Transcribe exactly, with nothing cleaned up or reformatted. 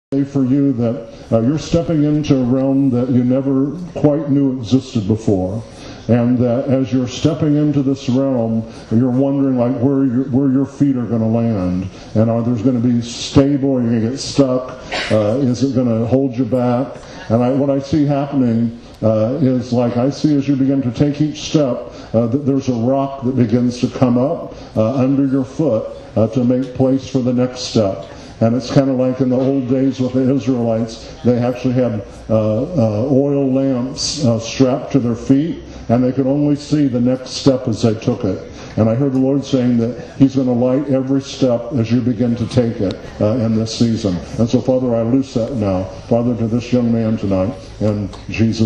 For you that uh, you're stepping into a realm that you never quite knew existed before, and that as you're stepping into this realm, you're wondering like where your, where your feet are going to land, and are there's going to be stable, are you going to get stuck, uh, is it going to hold you back? And I, what I see happening uh, is like I see as you begin to take each step, uh, that there's a rock that begins to come up uh, under your foot uh, to make place for the next step. And it's kind of like in the old days with the Israelites, they actually had uh, uh, oil lamps uh, strapped to their feet, and they could only see the next step as they took it. And I heard the Lord saying that He's going to light every step as you begin to take it uh, in this season. And so, Father, I loose that now, Father, to this young man tonight, in Jesus'